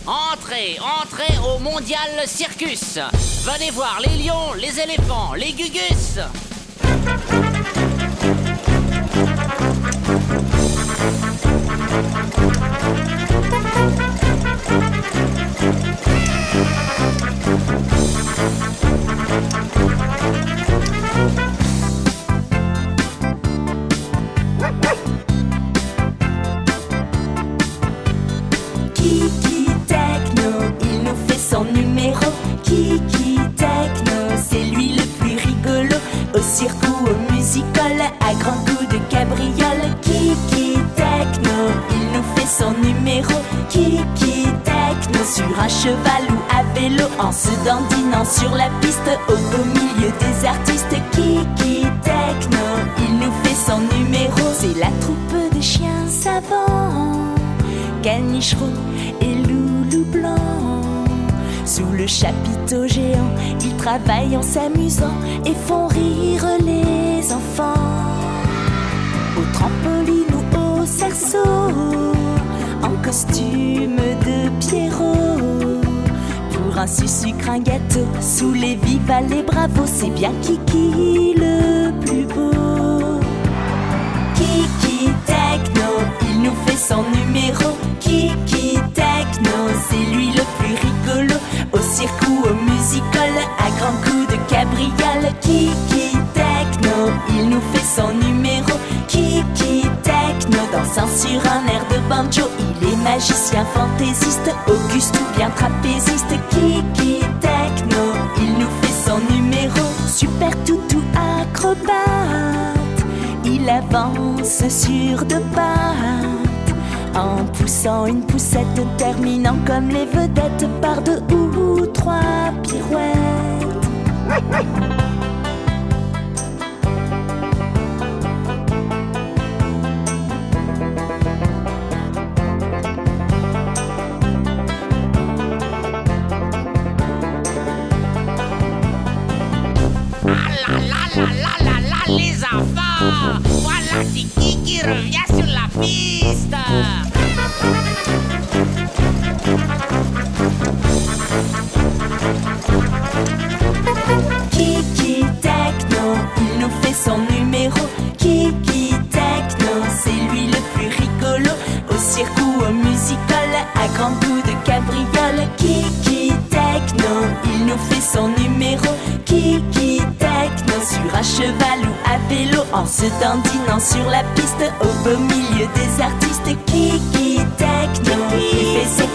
Entrez, entrez au Mondial Circus. Venez voir les lions, les éléphants, les gugus. Kiki Techno, il nous fait son numéro. Kiki Techno, c'est lui le plus rigolo. Au cirque ou au musical, à grands coups de cabriole. Kiki Techno, il nous fait son numéro. Kiki Techno, sur un cheval ou à vélo, en se dandinant sur la piste, au beau milieu des artistes. Kiki Techno, il nous fait son numéro. C'est la troupe de chiens savants, Caniche roux et loulou blanc. Sous le chapiteau géant, ils travaillent en s'amusant et font rire les enfants. Au trampoline ou au cerceau, en costume de Pierrot. Pour un sucre, un gâteau, sous les vivas, les bravos, c'est bien Kiki le plus beau. Kiki Techno, il nous fait son numéro. Kiki Techno, c'est lui le plus rigolo. Au cirque ou au musical, à grands coups de cabriole. Kiki Techno, il nous fait son numéro. Kiki Techno, dansant sur un air de banjo. Il est magicien, fantaisiste, auguste ou bien trapéziste. Kiki Techno, il nous fait son numéro. Super toutou acrobate, il avance sur deux pattes, en poussant une poussette, terminant comme les vedettes par deux ou trois pirouettes. Les enfants, voilà Kiki qui revient sur la piste. Kiki Techno, il nous fait son numéro. Kiki Techno, c'est lui le plus rigolo. Au cirque ou au musical, à grands coups de cabriole. Kiki Techno, il nous fait son numéro. Kiki Techno, sur un cheval ou à vélo, en se dandinant sur la piste, au beau milieu des artistes. Kiki Techno, il fait ses